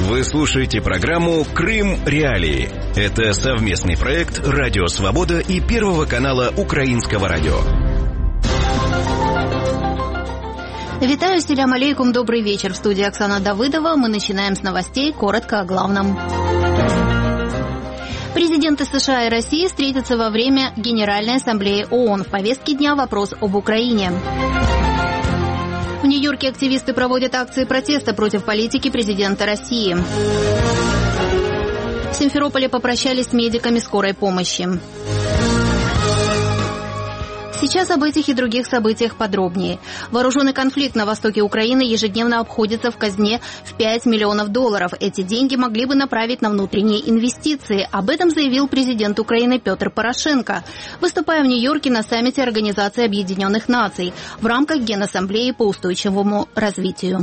Вы слушаете программу «Крым. Реалии». Это совместный проект «Радио Свобода» и Первого канала Украинского радио. Витаю, селям алейкум, добрый вечер. В студии Оксана Давыдова. Мы начинаем с новостей, коротко о главном. Президенты США и России встретятся во время Генеральной ассамблеи ООН. В повестке дня вопрос об Украине. В Нью-Йорке активисты проводят акции протеста против политики президента России. В Симферополе попрощались с медиками скорой помощи. Сейчас об этих и других событиях подробнее. Вооруженный конфликт на востоке Украины ежедневно обходится в казне в $5 миллионов. Эти деньги могли бы направить на внутренние инвестиции. Об этом заявил президент Украины Петр Порошенко, выступая в Нью-Йорке на саммите Организации Объединенных Наций в рамках Генассамблеи по устойчивому развитию.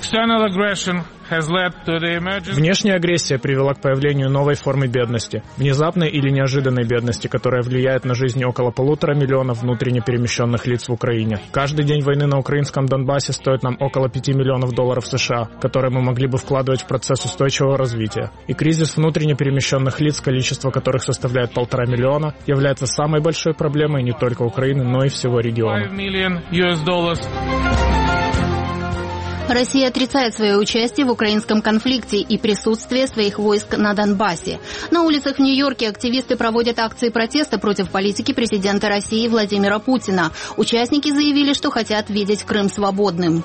Внешняя агрессия привела к появлению новой формы бедности, внезапной или неожиданной бедности, которая влияет на жизнь около 1,5 миллиона внутренне перемещенных лиц в Украине. Каждый день войны на украинском Донбассе стоит нам около $5 миллионов США, которые мы могли бы вкладывать в процесс устойчивого развития. И кризис внутренне перемещенных лиц, количество которых составляет 1,5 миллиона, является самой большой проблемой не только Украины, но и всего региона. Россия отрицает свое участие в украинском конфликте и присутствие своих войск на Донбассе. На улицах в Нью-Йорке активисты проводят акции протеста против политики президента России Владимира Путина. Участники заявили, что хотят видеть Крым свободным.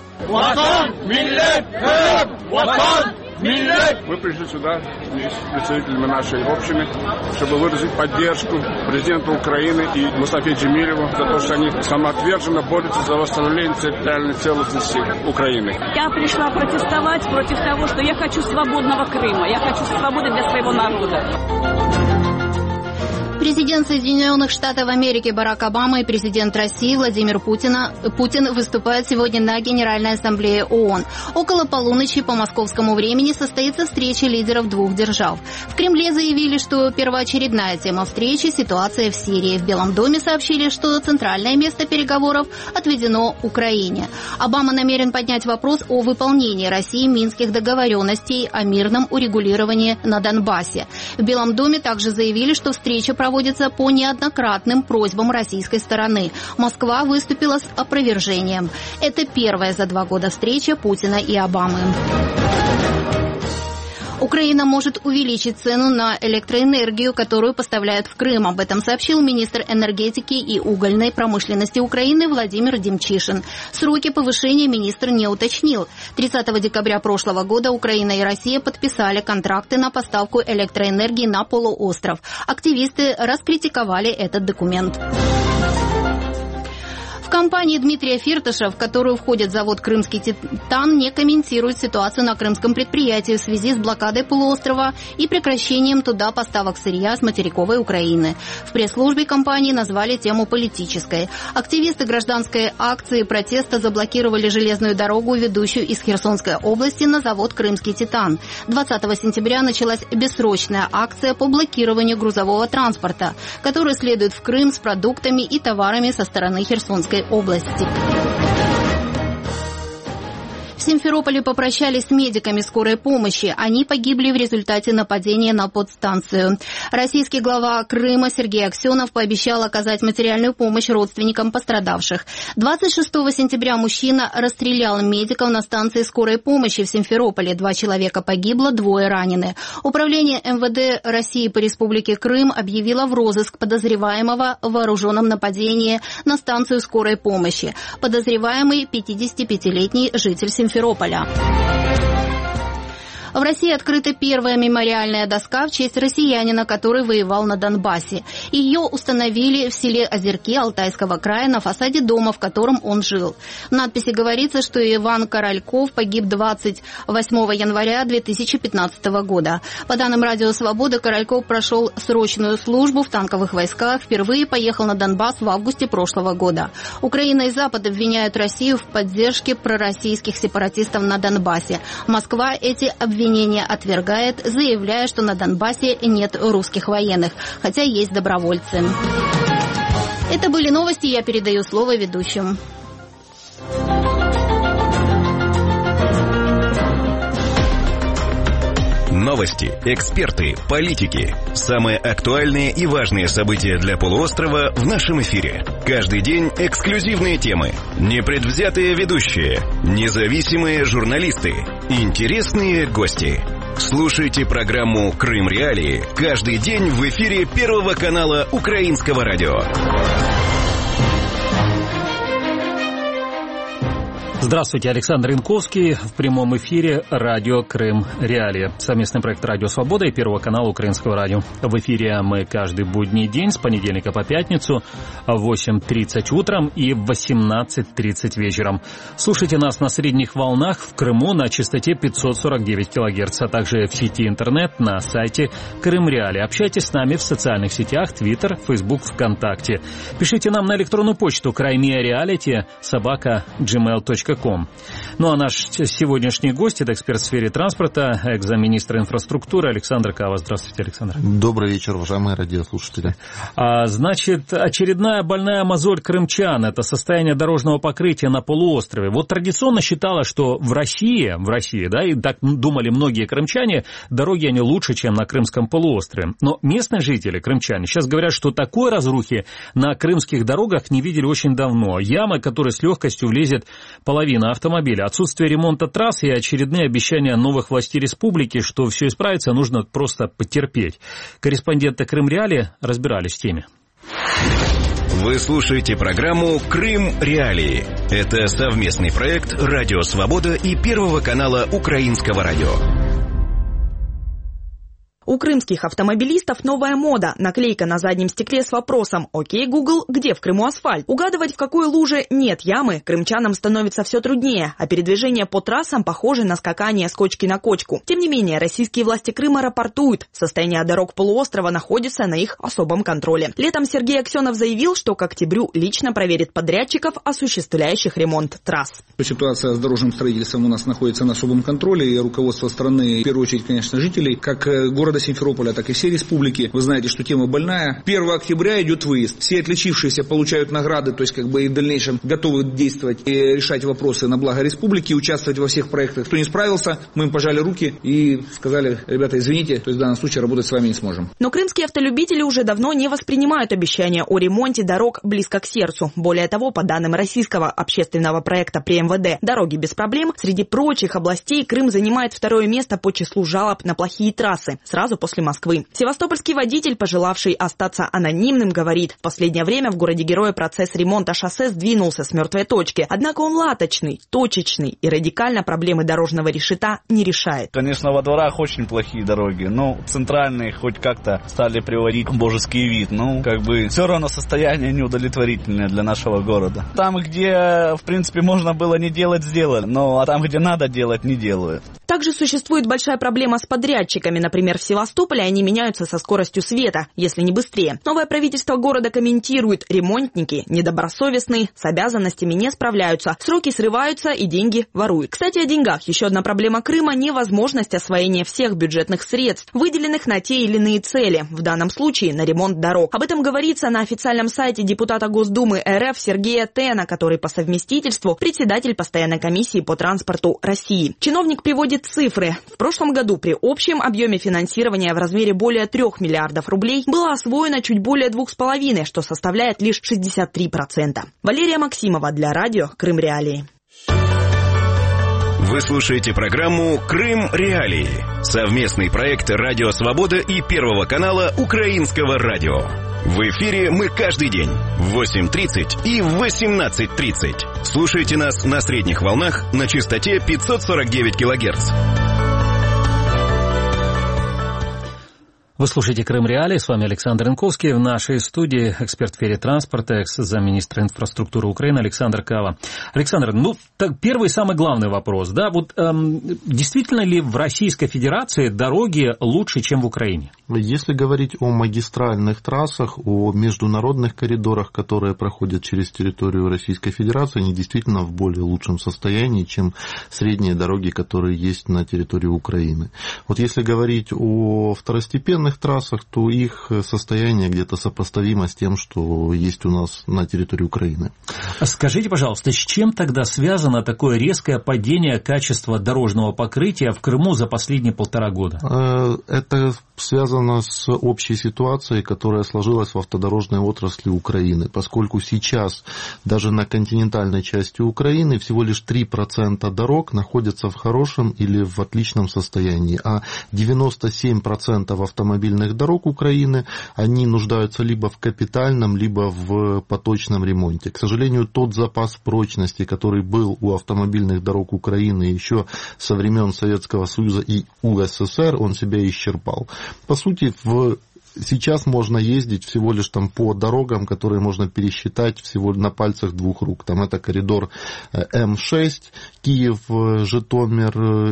Мы пришли сюда с представителями нашей общины, чтобы выразить поддержку президенту Украины и Мустафе Джемилеву за то, что они самоотверженно борются за восстановление территориальной целостности Украины. Я пришла протестовать против того, что я хочу свободного Крыма, я хочу свободы для своего народа. Президент Соединенных Штатов Америки Барак Обама и президент России Владимир Путин выступают сегодня на Генеральной ассамблее ООН. Около полуночи по московскому времени состоится встреча лидеров двух держав. В Кремле заявили, что первоочередная тема встречи – ситуация в Сирии. В Белом доме сообщили, что центральное место переговоров отведено Украине. Обама намерен поднять вопрос о выполнении Россией минских договоренностей о мирном урегулировании на Донбассе. В Белом доме также заявили, что встреча проводится по неоднократным просьбам российской стороны. Москва выступила с опровержением. Это первая за 2 года встреча Путина и Обамы. Украина может увеличить цену на электроэнергию, которую поставляют в Крым. Об этом сообщил министр энергетики и угольной промышленности Украины Владимир Демчишин. Сроки повышения министр не уточнил. 30 декабря прошлого года Украина и Россия подписали контракты на поставку электроэнергии на полуостров. Активисты раскритиковали этот документ. Компания Дмитрия Фирташа, в которую входит завод «Крымский Титан», не комментирует ситуацию на крымском предприятии в связи с блокадой полуострова и прекращением туда поставок сырья с материковой Украины. В пресс-службе компании назвали тему политической. Активисты гражданской акции протеста заблокировали железную дорогу, ведущую из Херсонской области на завод «Крымский Титан». 20 сентября началась бессрочная акция по блокированию грузового транспорта, который следует в Крым с продуктами и товарами со стороны Херсонской области. В Симферополе попрощались с медиками скорой помощи. Они погибли в результате нападения на подстанцию. Российский глава Крыма Сергей Аксенов пообещал оказать материальную помощь родственникам пострадавших. 26 сентября мужчина расстрелял медиков на станции скорой помощи в Симферополе. 2 человека погибло, 2 ранены. Управление МВД России по Республике Крым объявило в розыск подозреваемого в вооруженном нападении на станцию скорой помощи. Подозреваемый 55-летний житель Симферополя. В России открыта первая мемориальная доска в честь россиянина, который воевал на Донбассе. Ее установили в селе Озерки Алтайского края на фасаде дома, в котором он жил. В надписи говорится, что Иван Корольков погиб 28 января 2015 года. По данным Радио Свобода, Корольков прошел срочную службу в танковых войсках, впервые поехал на Донбасс в августе прошлого года. Украина и Запад обвиняют Россию в поддержке пророссийских сепаратистов на Донбассе. Москва эти обвинения отвергает, заявляя, что на Донбассе нет русских военных, хотя есть добровольцы. Это были новости, я передаю слово ведущим. Новости, эксперты, политики. Самые актуальные и важные события для полуострова в нашем эфире. Каждый день эксклюзивные темы, непредвзятые ведущие, независимые журналисты, интересные гости. Слушайте программу «Крым Реалии» каждый день в эфире Первого канала Украинского радио. Здравствуйте, Александр Янковский в прямом эфире радио «Крым Реалии». Совместный проект «Радио Свобода» и Первого канала Украинского радио. В эфире мы каждый будний день с понедельника по пятницу в 8:30 утром и в 18:30 вечером. Слушайте нас на средних волнах в Крыму на частоте 549 кГц, а также в сети интернет на сайте «Крым Реалии». Общайтесь с нами в социальных сетях Twitter, Facebook, ВКонтакте. Пишите нам на электронную почту crimereality@gmail.com. Ну а наш сегодняшний гость — это эксперт в сфере транспорта, экс-замминистра инфраструктуры Александр Кава. Здравствуйте, Александр. Добрый вечер, уважаемые радиослушатели. Значит, очередная больная мозоль крымчан — это состояние дорожного покрытия на полуострове. Вот традиционно считалось, что в России, да, и так думали многие крымчане, дороги они лучше, чем на Крымском полуострове. Но местные жители, крымчане, сейчас говорят, что такой разрухи на крымских дорогах не видели очень давно. Ямы, которые с легкостью влезет половина автомобиля, отсутствие ремонта трасс и очередные обещания новых властей республики, что все исправится, нужно просто потерпеть. Корреспонденты Крым Реалии разбирались в теме. Вы слушаете программу «Крым Реалии». Это совместный проект «Радио Свобода» и Первого канала Украинского радио. У крымских автомобилистов новая мода. Наклейка на заднем стекле с вопросом «Окей, Google, где в Крыму асфальт?». Угадывать, в какой луже нет ямы, крымчанам становится все труднее, а передвижение по трассам похоже на скакание с кочки на кочку. Тем не менее, российские власти Крыма рапортуют, состояние дорог полуострова находится на их особом контроле. Летом Сергей Аксенов заявил, что к октябрю лично проверит подрядчиков, осуществляющих ремонт трасс. Ситуация с дорожным строительством у нас находится на особом контроле, и руководство страны, в первую очередь, конечно, жителей, как города Симферополя, так и всей республики. Вы знаете, что тема больная. 1 октября идет выезд. Все отличившиеся получают награды, то есть и в дальнейшем готовы действовать и решать вопросы на благо республики, участвовать во всех проектах. Кто не справился, мы им пожали руки и сказали: ребята, извините, то есть в данном случае работать с вами не сможем. Но крымские автолюбители уже давно не воспринимают обещания о ремонте дорог близко к сердцу. Более того, по данным российского общественного проекта при МВД «Дороги без проблем», среди прочих областей Крым занимает второе место по числу жалоб на плохие трассы, сразу после Москвы. Севастопольский водитель, пожелавший остаться анонимным, говорит: в последнее время в городе-герое процесс ремонта шоссе сдвинулся с мертвой точки. Однако он латочный, точечный и радикально проблемы дорожного решета не решает. Конечно, во дворах очень плохие дороги, но центральные хоть как-то стали приводить божеский вид. Все равно состояние неудовлетворительное для нашего города. Там, где, в принципе, можно было не делать, сделали, а там, где надо делать, не делают. Также существует большая проблема с подрядчиками. Например, в Севастополе они меняются со скоростью света, если не быстрее. Новое правительство города комментирует: ремонтники недобросовестные, с обязанностями не справляются, сроки срываются и деньги воруют. Кстати, о деньгах. Еще одна проблема Крыма – невозможность освоения всех бюджетных средств, выделенных на те или иные цели, в данном случае на ремонт дорог. Об этом говорится на официальном сайте депутата Госдумы РФ Сергея Тена, который по совместительству председатель постоянной комиссии по транспорту России. Чиновник приводит цифры. В прошлом году при общем объеме финансирования в размере более 3 миллиардов рублей было освоено чуть более 2,5, что составляет лишь 63%. Валерия Максимова для радио «Крым Реалии». Вы слушаете программу «Крым Реалии». Совместный проект «Радио Свобода» и Первого канала Украинского радио. В эфире мы каждый день в 8:30 и в 18:30. Слушайте нас на средних волнах на частоте 549 кГц. Вы слушаете «Крым Реалии», с вами Александр Янковский. В нашей студии эксперт в сфере транспорта, экс-замминистра инфраструктуры Украины Александр Кава. Александр, первый самый главный вопрос. Действительно ли в Российской Федерации дороги лучше, чем в Украине? Если говорить о магистральных трассах, о международных коридорах, которые проходят через территорию Российской Федерации, они действительно в более лучшем состоянии, чем средние дороги, которые есть на территории Украины. Если говорить о второстепенных федеральных трассах, то их состояние где-то сопоставимо с тем, что есть у нас на территории Украины. Скажите, пожалуйста, с чем тогда связано такое резкое падение качества дорожного покрытия в Крыму за последние 1,5 года? Это связано с общей ситуацией, которая сложилась в автодорожной отрасли Украины, поскольку сейчас даже на континентальной части Украины всего лишь 3% дорог находятся в хорошем или в отличном состоянии, а 97% автомобильных дорог Украины, они нуждаются либо в капитальном, либо в поточном ремонте. К сожалению, тот запас прочности, который был у автомобильных дорог Украины еще со времен Советского Союза и УССР, он себя исчерпал. По сути, сейчас можно ездить всего лишь там по дорогам, которые можно пересчитать всего на пальцах 2 рук. Там это коридор М6, Киев, Житомир,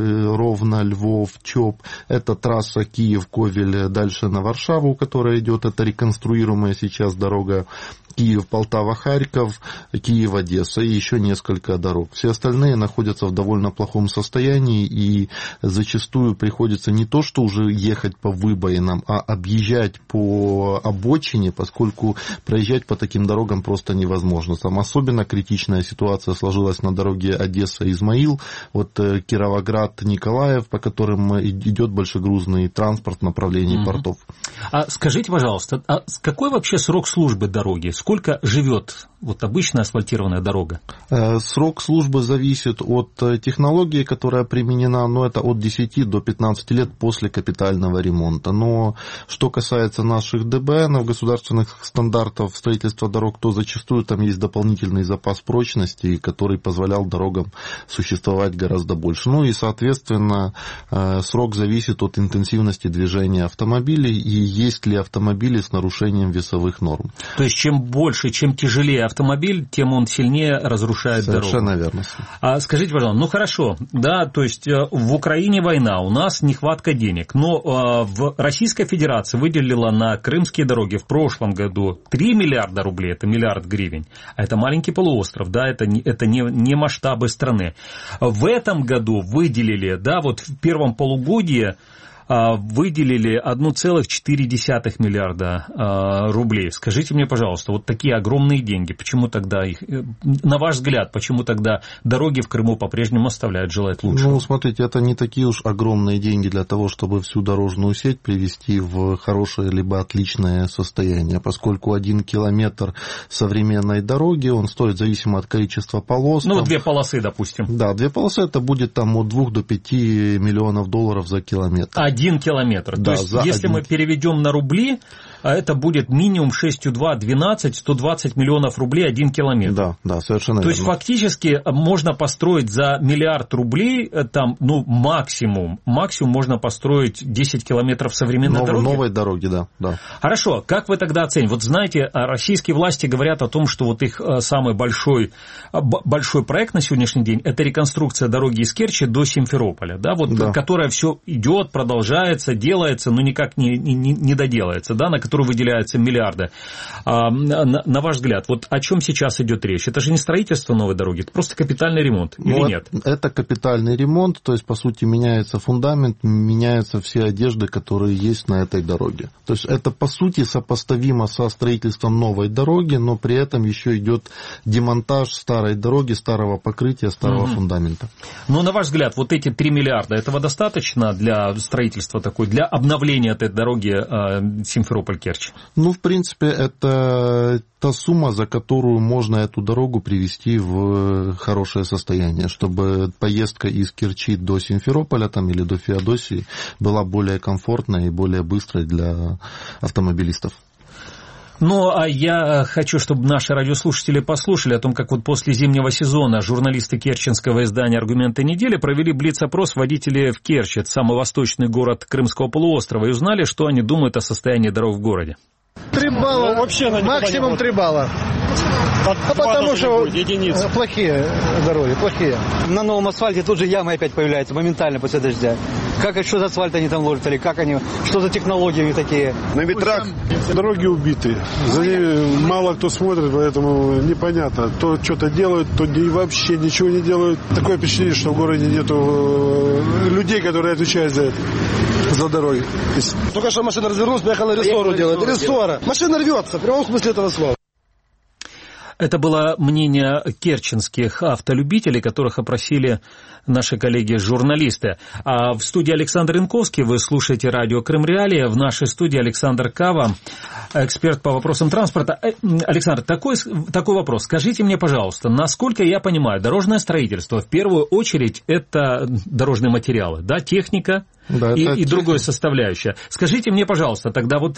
Ровно, Львов, ЧОП. Это трасса Киев-Ковель дальше на Варшаву, которая идет. Это реконструируемая сейчас дорога Киев, Полтава, Харьков, Киев, Одесса и еще несколько дорог. Все остальные находятся в довольно плохом состоянии, и зачастую приходится не то, что уже ехать по выбоинам, а объезжать по обочине, поскольку проезжать по таким дорогам просто невозможно. Там особенно критичная ситуация сложилась на дороге Одесса-Измаил, вот Кировоград-Николаев, по которым идет большегрузный транспорт в направлении портов. А скажите, пожалуйста, а какой вообще срок службы дороги? Сколько живет вот обычная асфальтированная дорога? Срок службы зависит от технологии, которая применена, но это от 10 до 15 лет после капитального ремонта. Но что касается наших ДБН, государственных стандартов строительства дорог, то зачастую там есть дополнительный запас прочности, который позволял дорогам существовать гораздо больше. Ну и, соответственно, срок зависит от интенсивности движения автомобилей и есть ли автомобили с нарушением весовых норм. То есть чем больше, чем тяжелее автомобиль, тем он сильнее разрушает дорогу. Совершенно верно. А скажите, пожалуйста, ну хорошо, да, то есть в Украине война, у нас нехватка денег, но в Российской Федерации выделила на крымские дороги в прошлом году 3 миллиарда рублей, это миллиард гривен, а это маленький полуостров, да, это не масштабы страны. В этом году выделили, да, вот в первом полугодии выделили 1,4 миллиарда рублей. Скажите мне, пожалуйста, вот такие огромные деньги, почему тогда их, на ваш взгляд, почему тогда дороги в Крыму по-прежнему оставляют желать лучшего? Ну, смотрите, это не такие уж огромные деньги для того, чтобы всю дорожную сеть привести в хорошее либо отличное состояние, поскольку 1 километр современной дороги, он стоит зависимо от количества полос. Ну, 2 полосы, допустим. Да, 2 полосы, это будет там от 2 до 5 миллионов долларов за километр. 1 километр. Да, то есть, если мы переведем на рубли, это будет минимум 6,2, 12, 120 миллионов рублей 1 километр. Да, совершенно верно. То есть, фактически, можно построить за 1 миллиард рублей, там, ну, максимум можно построить 10 километров современной дороги. Новой дороги, да. Хорошо, как вы тогда оцените? Вот знаете, российские власти говорят о том, что вот их самый большой проект на сегодняшний день – это реконструкция дороги из Керчи до Симферополя, да, вот, которая все идет, продолжается, делается, но никак не доделается, да, на которую выделяются миллиарды. На ваш взгляд, вот о чем сейчас идет речь? Это же не строительство новой дороги, это просто капитальный ремонт, или нет? Это капитальный ремонт, то есть, по сути, меняется фундамент, меняются все одежды, которые есть на этой дороге. То есть, это, по сути, сопоставимо со строительством новой дороги, но при этом еще идет демонтаж старой дороги, старого покрытия, старого фундамента. Но, на ваш взгляд, вот эти 3 миллиарда, этого достаточно для строительства такой, для обновления этой дороги Симферополь-Керчь? Ну, в принципе, это та сумма, за которую можно эту дорогу привести в хорошее состояние, чтобы поездка из Керчи до Симферополя там, или до Феодосии была более комфортной и более быстрой для автомобилистов. Ну, а я хочу, чтобы наши радиослушатели послушали о том, как вот после зимнего сезона журналисты керченского издания «Аргументы недели» провели блиц-опрос водителей в Керчи, это самый восточный город Крымского полуострова, и узнали, что они думают о состоянии дорог в городе. 3 балла, вообще максимум 3 балла. Потому что плохие дороги, плохие. На новом асфальте тут же ямы опять появляются моментально после дождя. Что за асфальт они там ложат, или что за технологии такие? На ветрах дороги убиты. За ними мало кто смотрит, поэтому непонятно. То что-то делают, то вообще ничего не делают. Такое впечатление, что в городе нету людей, которые отвечают за это. за дороги. Только что машина развернулась, поехала рессору делать. Рессора. Машина рвется, в прямом смысле этого слова. Это было мнение керченских автолюбителей, которых опросили наши коллеги-журналисты. А в студии Александр Янковский, вы слушаете радио Крым Реалии. В нашей студии Александр Кава, эксперт по вопросам транспорта. Александр, такой вопрос. Скажите мне, пожалуйста, насколько я понимаю, дорожное строительство в первую очередь это дорожные материалы, да, техника? Да, и другое составляющее. Скажите мне, пожалуйста, тогда вот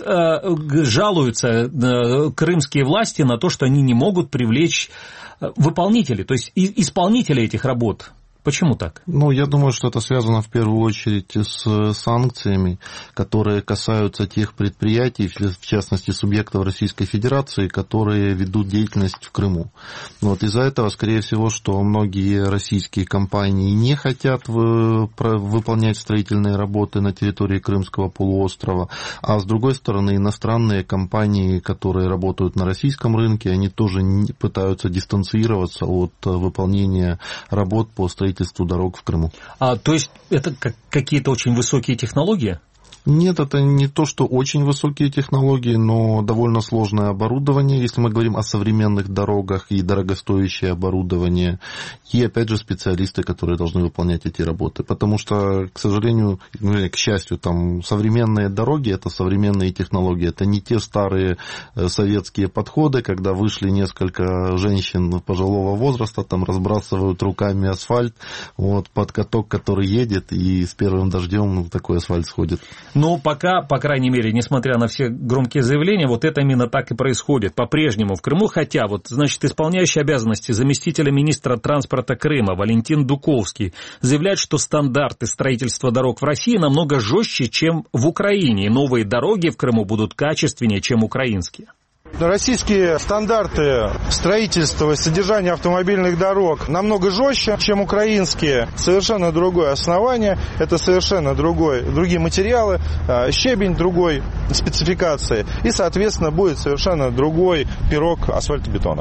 жалуются крымские власти на то, что они не могут привлечь выполнителей, то есть исполнителей этих работ. Почему так? Ну, я думаю, что это связано в первую очередь с санкциями, которые касаются тех предприятий, в частности, субъектов Российской Федерации, которые ведут деятельность в Крыму. Вот из-за этого, скорее всего, что многие российские компании не хотят выполнять строительные работы на территории Крымского полуострова, а с другой стороны, иностранные компании, которые работают на российском рынке, они тоже пытаются дистанцироваться от выполнения работ по строительству дорог в Крыму. То есть это какие-то очень высокие технологии? Нет, это не то, что очень высокие технологии, но довольно сложное оборудование, если мы говорим о современных дорогах, и дорогостоящее оборудование, и, опять же, специалисты, которые должны выполнять эти работы. Потому что, к сожалению, к счастью, там современные дороги, это современные технологии, это не те старые советские подходы, когда вышли несколько женщин пожилого возраста, там разбрасывают руками асфальт, вот, под каток, который едет, и с первым дождем такой асфальт сходит. Но пока, по крайней мере, несмотря на все громкие заявления, вот это именно так и происходит по-прежнему в Крыму. Хотя, вот, значит, исполняющий обязанности заместителя министра транспорта Крыма Валентин Дуковский заявляет, что стандарты строительства дорог в России намного жестче, чем в Украине. И новые дороги в Крыму будут качественнее, чем украинские. Российские стандарты строительства и содержания автомобильных дорог намного жестче, чем украинские. Совершенно другое основание, это совершенно другие материалы, щебень другой спецификации. И, соответственно, будет совершенно другой пирог асфальтобетона.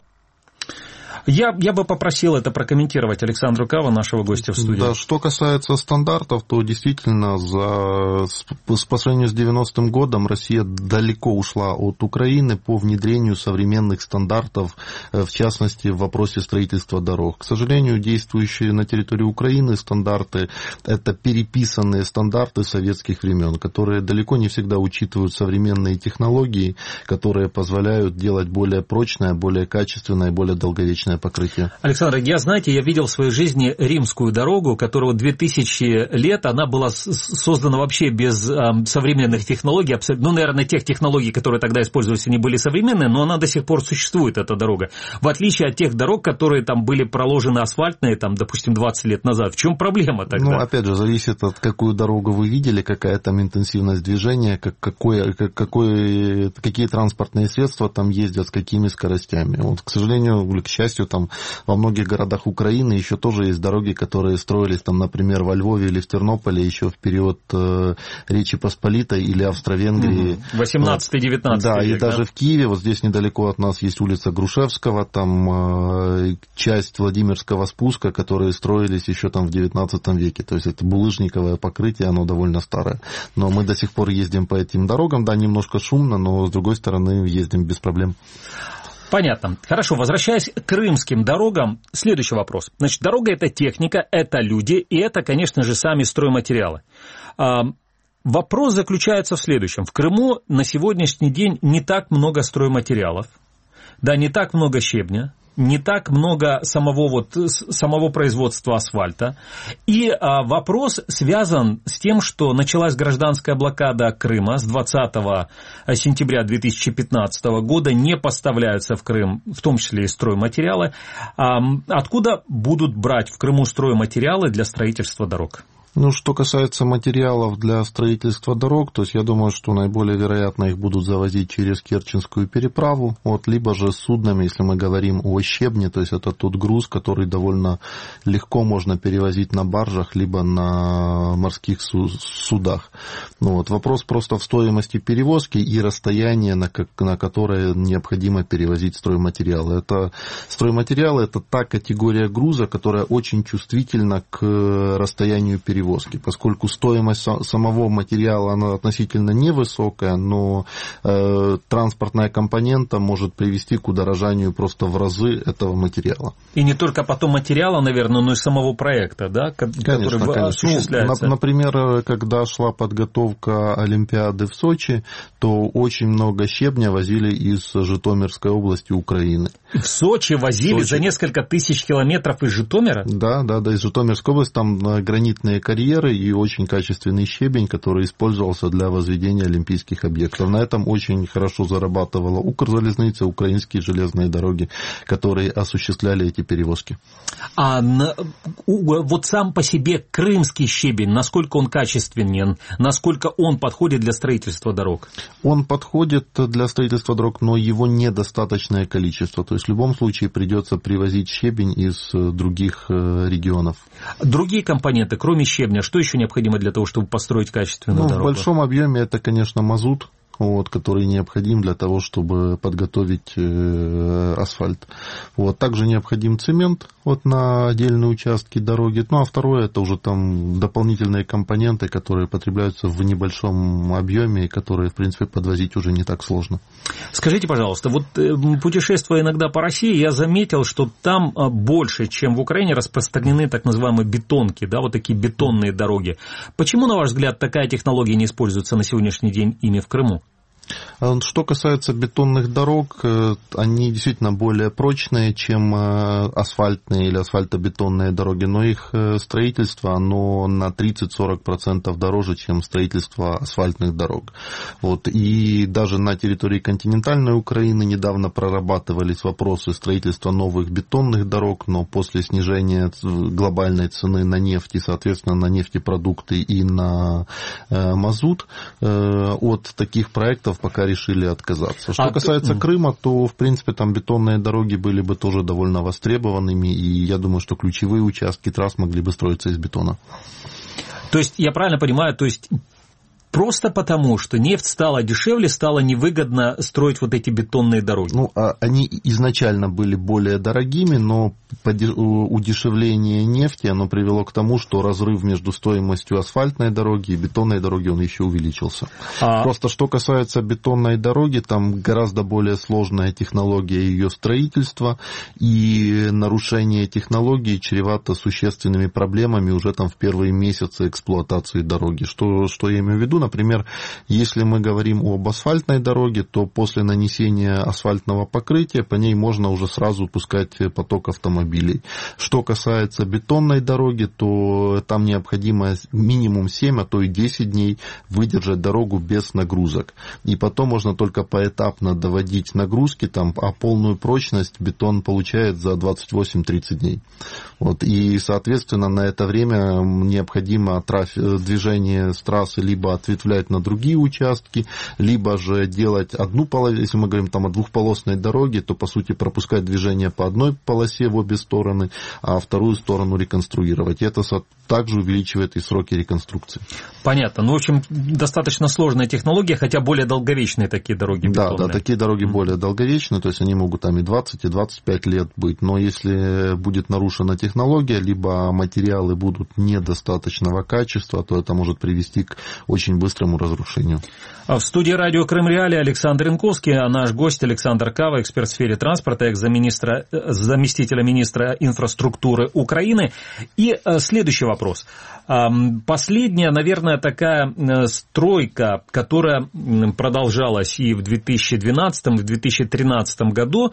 Я бы попросил это прокомментировать Александру Кава, нашего гостя в студии. Да, что касается стандартов, то действительно по сравнению с 90-м годом Россия далеко ушла от Украины по внедрению современных стандартов, в частности, в вопросе строительства дорог. К сожалению, действующие на территории Украины стандарты – это переписанные стандарты советских времен, которые далеко не всегда учитывают современные технологии, которые позволяют делать более прочное, более качественное, более долговечное покрытие. Александр, я видел в своей жизни римскую дорогу, которая 2000 лет, она была создана вообще без современных технологий, наверное, тех технологий, которые тогда использовались, они были современные, но она до сих пор существует, эта дорога. В отличие от тех дорог, которые там были проложены асфальтные, там, допустим, 20 лет назад. В чем проблема тогда? Ну, опять же, зависит от какую дорогу вы видели, какая там интенсивность движения, какие транспортные средства там ездят, с какими скоростями. Вот, к сожалению, или к счастью, там во многих городах Украины еще тоже есть дороги, которые строились, там, например, во Львове или в Тернополе еще в период Речи Посполитой или Австро-Венгрии. 18-19 да, век, и даже в Киеве, вот здесь недалеко от нас есть улица Грушевского, там часть Владимирского спуска, которые строились еще там в 19 веке. То есть это булыжниковое покрытие, оно довольно старое. Но мы до сих пор ездим по этим дорогам, да, немножко шумно, но с другой стороны ездим без проблем. Понятно. Хорошо, возвращаясь к крымским дорогам, следующий вопрос. Значит, дорога – это техника, это люди, и это, конечно же, сами стройматериалы. Вопрос заключается в следующем. В Крыму на сегодняшний день не так много стройматериалов, да, не так много щебня, не так много самого производства асфальта. И вопрос связан с тем, что началась гражданская блокада Крыма с 20 сентября 2015 года. Не поставляются в Крым, в том числе и стройматериалы. Откуда будут брать в Крыму стройматериалы для строительства дорог? Ну, что касается материалов для строительства дорог, то есть я думаю, что наиболее вероятно их будут завозить через Керченскую переправу, вот, либо же суднами, если мы говорим о щебне, то есть это тот груз, который довольно легко можно перевозить на баржах, либо на морских судах. Ну, вот, вопрос просто в стоимости перевозки и расстояние, на которое необходимо перевозить стройматериалы. Стройматериалы – это та категория груза, которая очень чувствительна к расстоянию перевозки. перевозки, поскольку стоимость самого материала она относительно невысокая, но транспортная компонента может привести к удорожанию просто в разы этого материала. И не только потом материала, наверное, но и самого проекта, да, который осуществляется. Например, когда шла подготовка Олимпиады в Сочи, то очень много щебня возили из Житомирской области Украины. В Сочи возили за несколько тысяч километров из Житомира? Да, из Житомирской области, там гранитные карьеры и очень качественный щебень, который использовался для возведения олимпийских объектов. На этом очень хорошо зарабатывала Укрзалезница, украинские железные дороги, которые осуществляли эти перевозки. А вот сам по себе крымский щебень, насколько он качественен, насколько он подходит для строительства дорог? Он подходит для строительства дорог, но его недостаточное количество. То есть в любом случае придется привозить щебень из других регионов. Другие компоненты, кроме щебня, что еще необходимо для того, чтобы построить качественную дорогу? В большом объеме это, конечно, мазут, который необходим для того, чтобы подготовить асфальт. Также необходим цемент на отдельные участки дороги. А второе, это уже там дополнительные компоненты, которые потребляются в небольшом объеме и которые, в принципе, подвозить уже не так сложно. Скажите, пожалуйста, путешествуя иногда по России, я заметил, что там больше, чем в Украине, распространены так называемые бетонки, да, такие бетонные дороги. Почему, на ваш взгляд, такая технология не используется на сегодняшний день ими в Крыму? Что касается бетонных дорог, они действительно более прочные, чем асфальтные или асфальтобетонные дороги, но их строительство, оно на 30-40% дороже, чем строительство асфальтных дорог. И даже на территории континентальной Украины недавно прорабатывались вопросы строительства новых бетонных дорог, но после снижения глобальной цены на нефть и, соответственно, на нефтепродукты и на мазут, от таких проектов пока решили отказаться. Что касается Крыма, то, в принципе, там бетонные дороги были бы тоже довольно востребованными, и я думаю, что ключевые участки трасс могли бы строиться из бетона. То есть, я правильно понимаю, просто потому, что нефть стала дешевле, стало невыгодно строить эти бетонные дороги? Они изначально были более дорогими, но удешевление нефти, оно привело к тому, что разрыв между стоимостью асфальтной дороги и бетонной дороги, он еще увеличился. Просто что касается бетонной дороги, там гораздо более сложная технология ее строительства, и нарушение технологии чревато существенными проблемами уже там в первые месяцы эксплуатации дороги. Что я имею в виду? Например, если мы говорим об асфальтной дороге, то после нанесения асфальтного покрытия по ней можно уже сразу пускать поток автомобилей. Что касается бетонной дороги, то там необходимо минимум 7, а то и 10 дней выдержать дорогу без нагрузок. И потом можно только поэтапно доводить нагрузки, а полную прочность бетон получает за 28-30 дней. И, соответственно, на это время необходимо движение с трассы либо ответвлять на другие участки, либо же делать одну полосу, если мы говорим о двухполосной дороге, то, по сути, пропускать движение по одной полосе в обе стороны, а вторую сторону реконструировать. И это также увеличивает и сроки реконструкции. Понятно. В общем, достаточно сложная технология, хотя более долговечные такие дороги бетонные. Да, такие дороги более долговечные, то есть они могут и 20, и 25 лет быть, но если будет нарушена технология, либо материалы будут недостаточного качества, то это может привести к очень быстрому разрушению. В студии радио Крым Реалии Александр Янковский, а наш гость Александр Кава, эксперт в сфере транспорта, заместителя министра инфраструктуры Украины. И следующий вопрос. Последняя, наверное, такая стройка, которая продолжалась и в 2012, и в 2013 году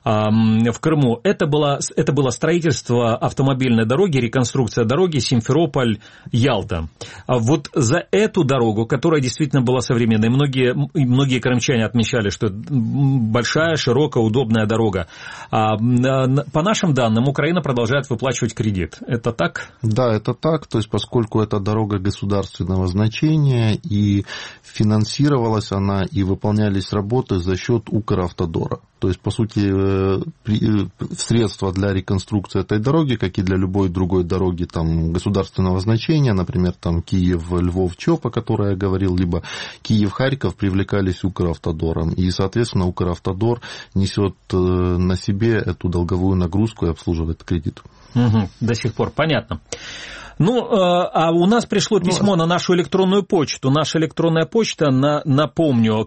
в Крыму, это было строительство автомобильной дороги, реконструкция дороги Симферополь-Ялта. За эту дорогу, которая действительно была современной, многие крымчане отмечали, что это большая, широкая, удобная дорога. По нашим данным, Украина продолжает выплачивать кредит. Это так? Да, это так. То есть, поскольку это дорога государственного значения, и финансировалась она, и выполнялись работы за счет Укравтодора. То есть, по сути, средства для реконструкции этой дороги, как и для любой другой дороги государственного значения, например, Киев-Львов-Чоп, о которой я говорил, либо Киев-Харьков, привлекались Укравтодором. И, соответственно, Укравтодор несет на себе эту долговую нагрузку и обслуживает кредит. До сих пор понятно. Ну, а у нас пришло письмо на нашу электронную почту. Наша электронная почта, напомню,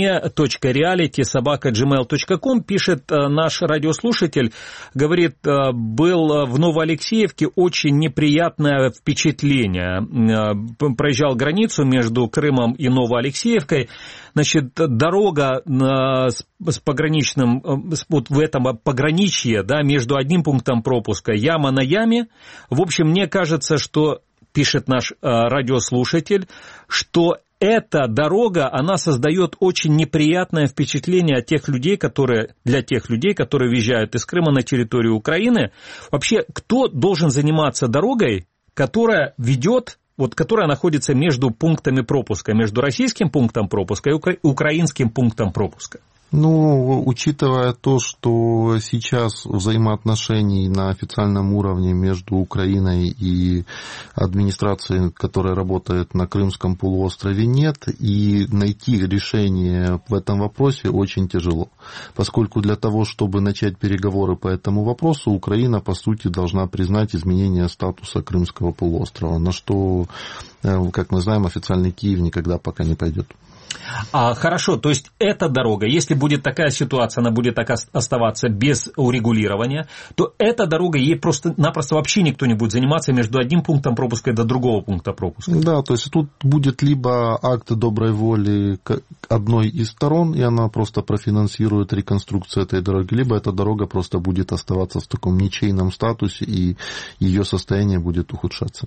crime.reality@gmail.com, пишет наш радиослушатель, говорит, был в Новоалексеевке очень неприятное впечатление. Проезжал границу между Крымом и Новоалексеевкой. Значит, дорога с пограничным, вот в этом пограничье, да, между одним пунктом пропуска, яма на яме. В общем, мне кажется, что, пишет наш радиослушатель, что эта дорога, она создает очень неприятное впечатление для тех людей, которые въезжают из Крыма на территорию Украины. Вообще, кто должен заниматься дорогой, которая ведет, вот, которая находится между пунктами пропуска, между российским пунктом пропуска и украинским пунктом пропуска? Ну, учитывая то, что сейчас взаимоотношений на официальном уровне между Украиной и администрацией, которая работает на Крымском полуострове, нет, и найти решение в этом вопросе очень тяжело, поскольку для того, чтобы начать переговоры по этому вопросу, Украина, по сути, должна признать изменение статуса Крымского полуострова, на что, как мы знаем, официальный Киев никогда пока не пойдет. Хорошо, то есть эта дорога, если будет такая ситуация, она будет так оставаться без урегулирования, то эта дорога, ей просто-напросто вообще никто не будет заниматься между одним пунктом пропуска и до другого пункта пропуска. Да, то есть тут будет либо акт доброй воли одной из сторон, и она просто профинансирует реконструкцию этой дороги, либо эта дорога просто будет оставаться в таком ничейном статусе, и ее состояние будет ухудшаться.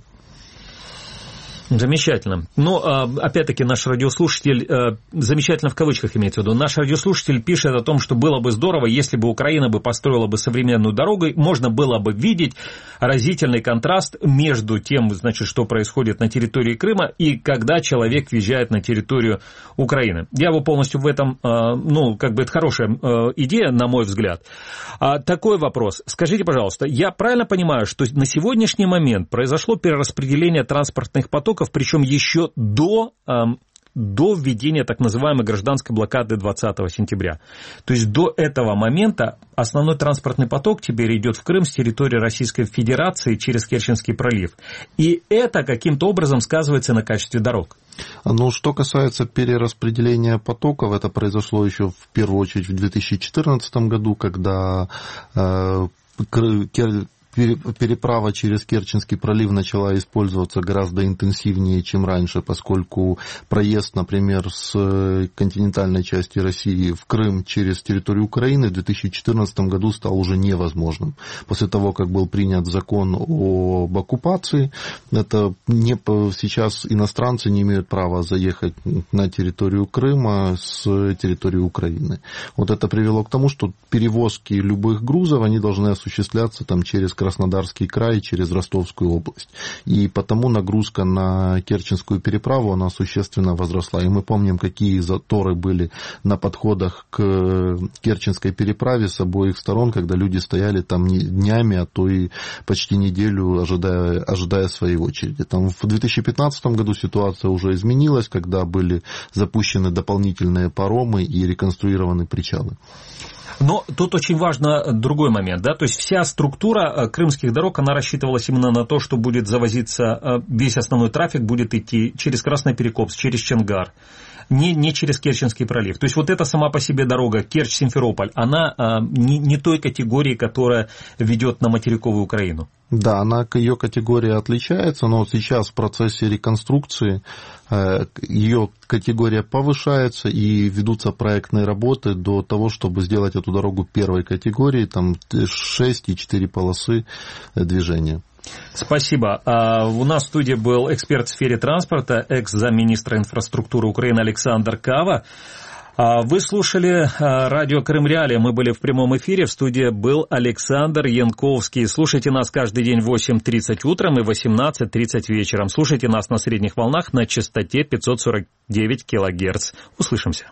Замечательно. Но, опять-таки, наш радиослушатель, замечательно в кавычках имеется в виду, наш радиослушатель пишет о том, что было бы здорово, если бы Украина бы построила бы современную дорогу, можно было бы видеть разительный контраст между тем, значит, что происходит на территории Крыма и когда человек въезжает на территорию Украины. Я бы полностью в этом, это хорошая идея, на мой взгляд. Такой вопрос. Скажите, пожалуйста, я правильно понимаю, что на сегодняшний момент произошло перераспределение транспортных потоков, причем еще до введения так называемой гражданской блокады 20 сентября. То есть до этого момента основной транспортный поток теперь идет в Крым с территории Российской Федерации через Керченский пролив. И это каким-то образом сказывается на качестве дорог. Ну, что касается перераспределения потоков, это произошло еще в первую очередь в 2014 году, когда переправа через Керченский пролив начала использоваться гораздо интенсивнее, чем раньше, поскольку проезд, например, с континентальной части России в Крым через территорию Украины в 2014 году стал уже невозможным. После того, как был принят закон об оккупации, сейчас иностранцы не имеют права заехать на территорию Крыма с территории Украины. Вот это привело к тому, что перевозки любых грузов, они должны осуществляться там через Краснодарский край, через Ростовскую область. И потому нагрузка на Керченскую переправу, она существенно возросла. И мы помним, какие заторы были на подходах к Керченской переправе с обоих сторон, когда люди стояли там днями, а то и почти неделю, ожидая своей очереди. Там в 2015 году ситуация уже изменилась, когда были запущены дополнительные паромы и реконструированы причалы. Но тут очень важно другой момент, да, то есть вся структура крымских дорог, она рассчитывалась именно на то, что будет завозиться, весь основной трафик будет идти через Красноперекопск, через Чонгар, не через Керченский пролив. То есть вот эта сама по себе дорога Керчь-Симферополь, она не той категории, которая ведет на материковую Украину. Да, ее категория отличается, но сейчас в процессе реконструкции ее категория повышается и ведутся проектные работы до того, чтобы сделать эту дорогу первой категории, там 6 и 4 полосы движения. Спасибо. У нас в студии был эксперт в сфере транспорта, экс-замминистра инфраструктуры Украины Александр Кава. Вы слушали радио Крым Реалии. Мы были в прямом эфире. В студии был Александр Янковский. Слушайте нас каждый день в 8:30 утром и 18:30 вечером. Слушайте нас на средних волнах на частоте 549 килогерц. Услышимся.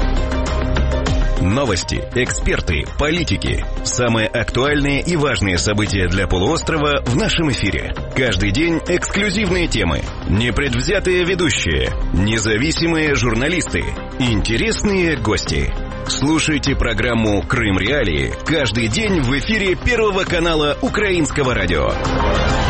Новости, эксперты, политики. Самые актуальные и важные события для полуострова в нашем эфире. Каждый день эксклюзивные темы, непредвзятые ведущие, независимые журналисты, интересные гости. Слушайте программу «Крым Реалии» каждый день в эфире Первого канала Украинского радио.